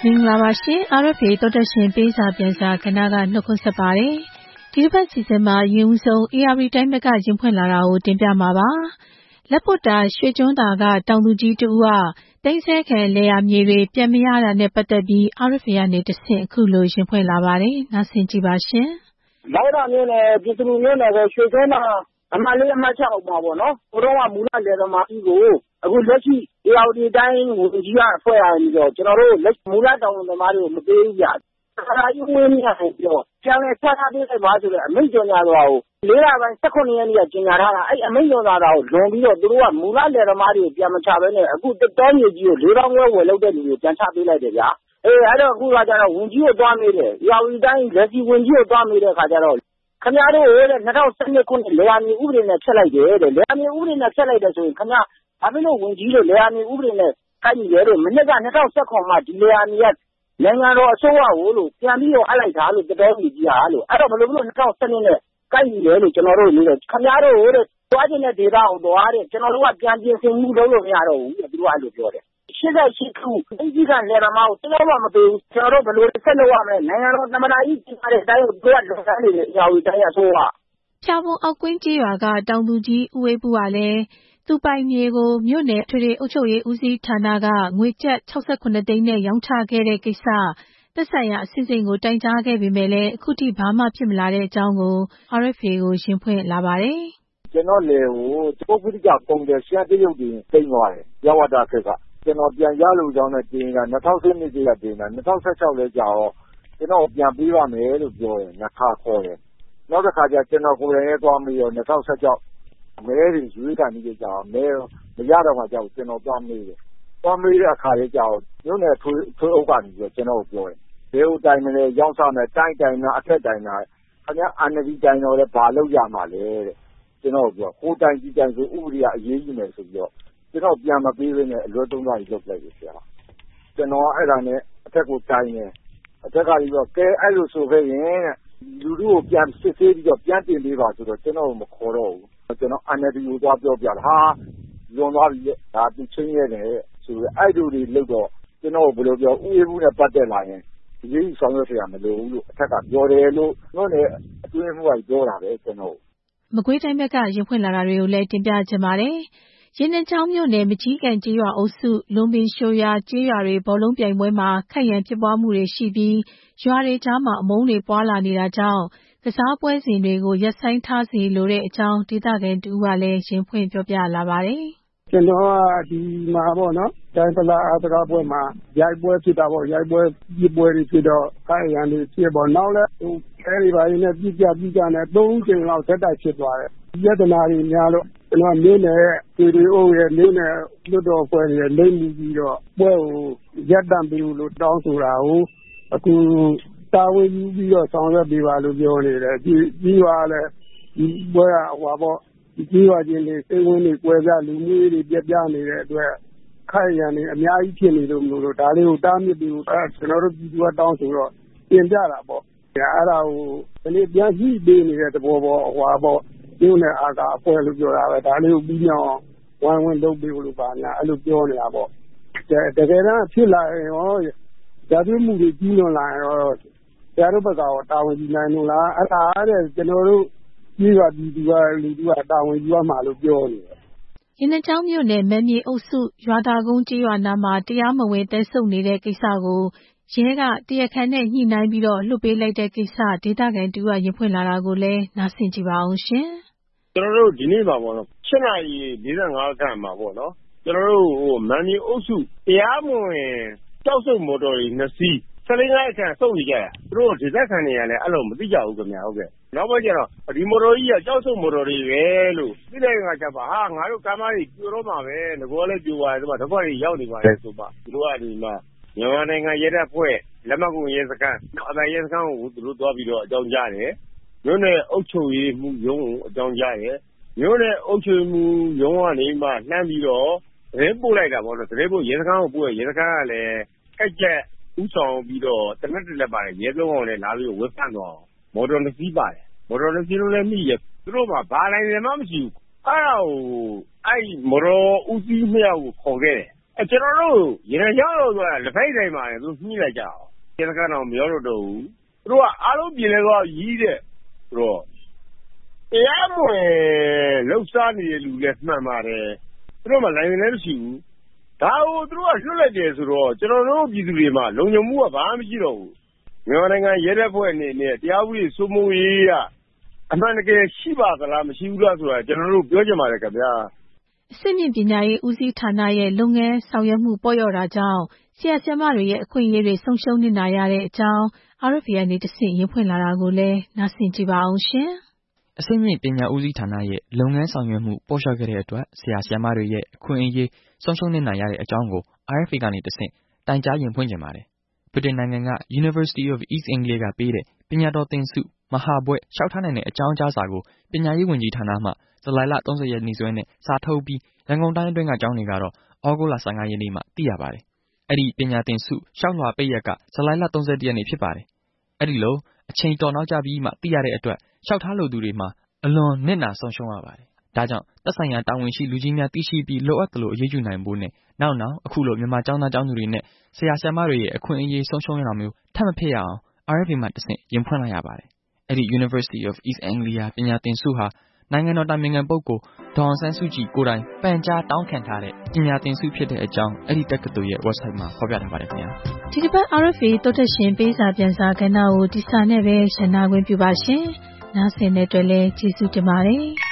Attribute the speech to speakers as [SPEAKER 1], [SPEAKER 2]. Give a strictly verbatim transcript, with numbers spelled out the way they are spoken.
[SPEAKER 1] မင်္ဂလာပါရှင် အာရ် エフ တော်တက်ရှင်ပေးစာပြန်စာကဏ္ဍကနှုတ်ခွန်းဆက်ပါတယ်ဒီတစ်ပတ်စီစဉ်မှာရင်ဦးဆုံး အေ အာရ် တိုင်းဘက်ကရင်ဖွင့်လာတာကိုတင်ပြမှာပါလက်ပွတ်တာရွှေကျွန်းသာကတောင်သူကြီးတူကတိုင်းဆဲခံလေယာမြေတွေပြန်မရတာနဲ့ပတ်သက်ပြီး အာရ် エフ ကနေတဆင့်အခုလိုရင်ဖွင့်လာပါတယ်နားဆင်ကြည့်ပါရှင်
[SPEAKER 2] လောက်တာမျိုးနဲ့ပြည်သူမျိုးနဲ့ပဲရွှေကျွန်းသာအမှတ်လေးအမှတ်၆ပါပေါ့နော်ဘုတော့ကမူလလေသမားကြီးကိုအခုလက်ရှိအေအာဝတီတိုင်းဝန်ကြီးကဖွဲ့ရပြီးတော့ကျွန်တော်တို့လက်မူလတောင်ဝန်သမားတွေကိုမပေးဘူးကြ။ခါကြီးဝင်းမြတ်ဆိုပြီးတော့ပြန်လဲဆက်ထားပေးလိုက်ပါဆိုတဲ့အမိန့်ကြော်ညာတော်ကိုလေးလပိုင်း၁၈ရက်နေ့ကကြေညာထားတာအဲ့အမိန့်ကြော်ညာတော်ကိုလွန်ပြီးတော့သူတို့ကမူလလေသမားတွေကိုပြန်မချဘဲနဲ့အခုတောမြေကြီးကိုလေးတောင်းဝဲဝယ်လုပ်တဲ့လူတွေပြန်ချပေးလိုက်တယ်ဗျာ။အေးအဲ့တော့အခုကကျတော့ဝန်ကြီးကိုသွားမေးတယ်အေအာဝတီတိုင်းလက်ရှိဝန်ကြီးကိုသွားမေးတဲ့အခါကျတော့ခင်ဗျားတို့ရဲ့၂၀၁၂ခုနှစ်လေယာမြေဥပဒေနဲ့ဖျက်လိုက်တယ်တဲ့လေယာမြေဥပဒေနဲ့ဖျက်လိုက်တယ်ဆိုရင်ခင်ဗျားဘာဖြစ်လို့ဝင်ကြီးလို့လေယာမြေဥပဒေနဲ့ကိုက်ညီတယ်လို့မနှစ်က၂၀၁၇မှာဒီလေယာမြေကနိုင်ငံတော်အစိုးရကိုလို့ပြန်ပြီးတော့အပ်လိုက်တာလို့တော်ကြီးကြီးဟာလို့အဲ့တော့ဘယ်လိုဖြစ်လို့၂၀၁၂နဲ့ကိုက်ညီတယ်လို့ကျွန်တော်တို့နေတယ်ခင်ဗျားတို့တဲ့သွားခြင်းတဲ့ဒေတာကိုသွားတဲ့ကျွန်တော်တို့ကပြန်ပြင်ဆင်မှုလုပ်လို့မရတော့ဘူးသူတို့အဲ့လိုပြောတယ်ရှင်းတဲ့ရှင်းခုအကြီးကလည်းဓမ္မကိုတရားမှမပေးဘူးကျွန်တော်တို့ဘယ်လိုဆက်လုပ်ရမလဲနိုင်ငံတော်သမ္မတကြီးကြီးတဲ့အတိုင်းကိုတို့ကလုံခြုံနေတယ်အရာဝတီတိုင်းအစိုးရ
[SPEAKER 1] ဖြာပုံအောက်ကွင်းကြီးရွာကတောင်သူကြီးဦးဝေးပူကလည်းသူပိုင်မြေကိုမြို့နယ်ထွေထွေအုပ်ချုပ်ရေးဦးစီးဌာနကငွေကျပ်၆၈သိန်းနဲ့ရောင်းချခဲ့တဲ့ကိစ္စသက်ဆိုင်ရာအစီအစဉ်ကိုတိုင်ကြားခဲ့ပေမဲ့လည်းအခုထိဘာမှဖြစ်မလာတဲ့အကြောင်းကို အာရ် エフ ကိုရင်ဖွင့်လာပါတယ်
[SPEAKER 3] ကျွန်တော်လေကိုပုဂ္ဂလိကပုံတယ်ရှမ်းတရုတ်တွေတိတ်သွားတယ်ရဝတခက်ကကျွန်တော်ပြန်ရလို့ကြောင်းနဲ့တင်က၂၀၁၂ကျကတင်တာ၂၀၁၆လဲကြာတော့ကျွန်တော်ပြန်ပေးပါမယ်လို့ပြောတယ်နှစ်ခါခေါ်တယ်နောက်တစ်ခါကျကျွန်တော်ကိုယ်တိုင်ရဲသွားပြီးတော့၂၀၁၆မဲတွေရွေးခံပြီးကြအောင်မဲမရတော့မှကြောက်ကျွန်တော်သွားမေးတယ်သွားမေးတဲ့အခါလေးကြောက်မြို့နယ်ထွေထွေအုပ်ကနေပြီးတော့ကျွန်တော်ပြောတယ်ဘယ်ဟိုတိုင်မလဲရောက်စားမယ်တိုင်းတိုင်တာအထက်တိုင်တာခင်ဗျာအာဏာကြီးတိုင်တော့လဲဘာလုပ်ရမှာလဲတဲ့ကျွန်တော်ပြောဟိုတိုင်ကြီးတိုင်ဆိုဥပဒေကအရေးကြီးမယ်ဆိုပြီးတော့ကျွန်တော်ပြန်မပေးဘဲနဲ့အလွတ်သုံးသားကြီးလုပ်လိုက်တယ်ဆရာကျွန်တော်အဲ့ဒါနဲ့အထက်ကိုတိုင်တယ်အထက်ကကြီးတော့ကဲအဲ့လိုဆိုခဲ့ရင်လူလူကိုပြန်စစ်ဆေးပြီးတော့ပြန်တင်ပေးပါဆိုတော့ကျွန်တော်မခေါ်တော့ဘူးကျွန်တော်အန်အယ်ဒီကိုသွားပြောပြတာဟာလွန်သွားပြီဒါသူချင်းရတယ်ဆိုတော့အဲ့လိုတွေလုပ်တော့ကျွန်တော်ဘယ်လိုပြောဥယျာဉ်မှုနဲ့ပတ်သက်လာရင်ဒီကြီးဆောင်ရွက်ရမလို့လို့အထက်ကပြောတယ်လို့တို့လည်းအတွင်းမှုကပြောတာပဲကျွန်တော်
[SPEAKER 1] မကွေးတိုင်းဘက်ကရင်ဖွင့်လာတာတွေကိုလည်းတင်ပြချင်ပါတယ်ရင်းနှင်းချောင်းမြို့နယ်မကြီးကန်ကျေးရွာအုပ်စုလွန်ပင်ရှိုရွာကျေးရွာတွေဘောလုံးပြိုင်ပွဲမှာခိုက်ရန်ဖြစ်ပွားမှုတွေရှိပြီးရွာတွေကြားမှာအမုန်းတွေပွားလာနေတာကြောင့်ကစားပွဲစဉ်တွေကိုရပ်ဆိုင်းထားစီလိုတဲ့အကြောင်းဒေသခံတူကလည်းရင်ဖွင့်ပြောပြလာပါတယ်
[SPEAKER 4] ကျွန်တော်ကဒီမှာပေါ့နော်တိုင်းပလာအတကားပွဲမှာရိုက်ပွဲဖြစ်တာပေါ့ရိုက်ပွဲပြပွဲတွေဖြစ်တော့ခိုက်ရန်တွေဖြစ်ပေါ့နောက်လဲဟိုခဲတွေပါရင်းနဲ့ပြကြပြကြနဲ့သုံးချိန်လောက်ဆက်တိုက်ဖြစ်သွားတယ်ယတနာတွေများလို့ကျွန်တော်နေနဲ့ဒီဒီအိုရဲ့နေနဲ့လွတ်တော်ပွဲတွေလိမ့်ပြီးတော့ပွဲကိုရပ်တန့်ပြီးလို့တောင်းဆိုတာကိုအခုတာဝန်ယူပြီးတော့ဆောင်ရွက်ပေးပါလို့ပြောနေတယ်ဒီပြီးသွားလဲဒီပွဲကဟိုပေါ့ဒီကြီးရွာချင်းတွေစိတ်ဝင်တွေကွဲပြားလူမျိုးတွေပြပြနေတဲ့အတွက်ခိုက်ရန်တွေအများကြီးဖြစ်နေလို့မလို့ဒါလေးကိုတားမြစ်ပြီးတော့ကျွန်တော်တို့ပြည်သူကတောင်းဆိုတော့ပြင်ပြတာပေါ့အဲ့ဒါကိုဒီနေ့ပြန်ကြည့်ပေးနေတဲ့သဘောပေါ့ဟွာပေါ့ဒီနဲ့အာကာအဖွဲ့လို့ပြောတာပဲဒါလေးကိုပြီးမြောင်ဝိုင်းဝန်းလုပ်ပေးလို့ပါညာအဲ့လိုပြောနေတာပေါ့တကယ်တမ်းဖြစ်လာရင်ရောဓာတ်ပြုမှုတွေကြီးလွန်လာရင်ရောဆရာတို့ဘက်ကတော့တာဝန်ယူနိုင်လို့လားအဲ့ဒါအဲ့ဒါကျွန်တော်တို့ကြီးရွာပြည်သူကလူတွေကတာဝန်ယူရမှာလို့ပြောနေတယ်
[SPEAKER 1] ရင်းနှင်းချောင်းမြို့နယ်မမ်းမြေအုပ်စုရွာတာကုန်းကျေးရွာနာမှာတရားမဝင်တဲဆုပ်နေတဲ့ကိစ္စကိုရဲကတရားခံနဲ့ညှိနှိုင်းပြီးတော့လွှတ်ပေးလိုက်တဲ့ကိစ္စဒေသခံတူကရင်ဖွင့်လာတာကိုလည်းနားဆင်ကြည့်ပါအောင်ရှင်
[SPEAKER 5] ကျွန်တော်တို့ဒီနေ့ပါပေါ့နော်၈နာရီ၄၅ခန့်မှာပေါ့နော်ကျွန်တော်တို့ဟိုမမ်းမြေအုပ်စုတရားမဝင်တောက်ဆုပ်မော်တော်တွေနှစ်စီးဆယ်လေးငါးအခန့်စုပ်နေကြရသူတို့ဒေသခံတွေကလည်းအဲ့လိုမသိကြဘူးခင်ဗျာဟုတ်ကဲ့နောက်ပိုင်းကျတော့ဒီမော်တော်ကြီးကကြောက်ဆုပ်မော်တော်တွေပဲလို့သိတဲ့အခါကျပါဟာငါတို့ကားမကြီးပြိုတော့မှာပဲငကောလည်းပြိုပါတယ်ဒီမှာတစ်ခွက်ကြီးရောက်နေပါတယ်ဆိုပါသူတို့ကဒီမှာမြန်မာနိုင်ငံရဲတပ်ဖွဲ့လက်မှတ်ကုန်ရဲစခန်းအတိုင်းရဲစခန်းကိုသူတို့သွားပြီးတော့အကြောင်းကြားတယ်မြို့နယ်အုပ်ချုပ်ရေးမှုရုံးကိုအကြောင်းကြားတယ်မြို့နယ်အုပ်ချုပ်မှုရုံးကနေမှနှမ်းပြီးတော့သတင်းပို့လိုက်တာပေါ့နော်သတင်းပို့ရဲစခန်းကိုပို့ရရဲစခန်းကလည်းကြိုက်ကြက်ဥဆောင်ပြီးတော့တနက်တလက်ပါတယ်ရဲပြောင်းလည်းလာပြီးဝက်ဖန်သွားအောင်မော်တော်နှစ်စီးပါတယ်မော်တော်နှစ်စီးလုံးလည်းမိရသူတို့ကဘာနိုင်လည်းမရှိဘူးအဲ့ဒါကိုအဲ့မော်တော်ဦးစီးမြောက်ကိုခေါ်ခဲ့တယ်အဲကျွန်တော်တို့ရေနံချောင်းလို့ဆိုတာလက်ဖိုက်တိုင်းမှာသူနှီးလိုက်ကြအောင်ကျန်ကတော့မပြောလို့တော့ဘူးသူတို့ကအားလုံးပြင်လဲတော့ရီးတဲ့ဆိုတော့တရားမဝင်လှုပ်ရှားနေတဲ့လူလည်းမှန်ပါတယ်သူတို့မှနိုင်နေလည်းမရှိဘူးဒါကိုသူတို့ကလွတ်လိုက်တယ်ဆိုတော့ကျွန်တော်တို့ပြည်သူတွေမှာလုံခြုံမှုကဘာမှမရှိတော့ဘူးမြန်မာနိုင်ငံရဲတပ်ဖွဲ့အနေနဲ့တရားဥပဒေစိုးမိုးရေးကအမှန်တကယ်ရှိပါသလားမရှိဘူးလားဆိုတာကျွန်တော်တို့ပြောချင်ပါတယ်ခင်ဗျာ
[SPEAKER 1] အစစ်မြင့်ပညာရေးဦးစီးဌာနရဲ့လုပ်ငန်းဆောင်ရွက်မှုပေါ်လျော့တာကြောင့်ဆရာဆရာမတွေရဲ့အခွင့်အရေးတွေဆုံးရှုံးနေတာရတဲ့အကြောင်း R F A ကနေတဆင့်ရင်ဖွင့်လာတာကိုလည်းနားဆင်ကြည့်ပါအောင်ရှင်
[SPEAKER 6] အစစ်မြင့်ပညာဦးစီးဌာနရဲ့လုပ်ငန်းဆောင်ရွက်မှုပေါ်လျော့ခဲ့တဲ့အတွက်ဆရာဆရာမတွေရဲ့အခွင့်အရေးဆုံးရှုံးနေတာရတဲ့အကြောင်းကို R F A ကနေတဆင့်တိုင်ကြားရင်ဖွင့်ကြပါတယ်ဗြိတိန်နိုင်ငံက University of East Anglia ကပေးတဲ့ပညာတော်သင်ဆုမဟာဘွဲ့လျှောက်ထားနိုင်တဲ့အကြောင်းကြားစာကိုပညာရေးဝန်ကြီးဌာနမှဇူလိုင်လ၃၀ရက်နေ့စွဲနဲ့စာထုတ်ပြီးရန်ကုန်တိုင်းအတွင်းကကျောင်းတွေကတော့ဩဂုတ်လ၁၅ရက်နေ့မှသိရပါတယ်။အဲ့ဒီပညာသင်ဆုလျှောက်လွှာပိတ်ရက်ကဇူလိုင်လ၃၁ရက်နေ့ဖြစ်ပါတယ်။အဲ့ဒီလိုအချိန်တော်နောက်ကျပြီးမှသိရတဲ့အတွက်လျှောက်ထားလိုသူတွေမှာအလွန်နစ်နာဆုံးရှုံးရပါတယ်။ဒါကြောင့်သက်ဆိုင်ရာတာဝန်ရှိလူကြီးများသိရှိပြီးလိုအပ်သလိုအရေးယူနိုင်ဖို့နဲ့နောက်နောက်အခုလိုမြန်မာကျောင်းသားကျောင်းသူတွေနဲ့ဆရာဆရာမတွေရဲ့အခွင့်အရေးဆုံးရှုံးရတာမျိုးထပ်မဖြစ်ရအောင် R F A မှတဆင့်ရင်ဖွင့်လိုက်ရပါတယ်။အဲ့ဒီ University of East Anglia ပညာသင်ဆုဟာနိုင်ငံတော်တိုင်ပင်ခံပုဂ္ဂိုလ်ဒေါ်အောင်ဆန်းစုကြည်ကိုယ်တိုင်ပန်ကြားတောင်းခံထားတဲ့ပညာသင်ဆုဖြစ်တဲ့အကြောင်းအဲ့ဒီတက္ကသိုလ်ရဲ့ website မှာဖော်ပြထားပါတယ်ခင်ဗျာ
[SPEAKER 1] ဒီတစ်ပတ် R F A တိုးတက်ရှင်ပေးစာပြန်စာကဏ္ဍကိုဒီစာနဲ့ပဲရှင်းနာခွင့်ပြုပါရှင်နားဆင်တဲ့အတွက်လည်းကျေးဇူးတင်ပါတယ်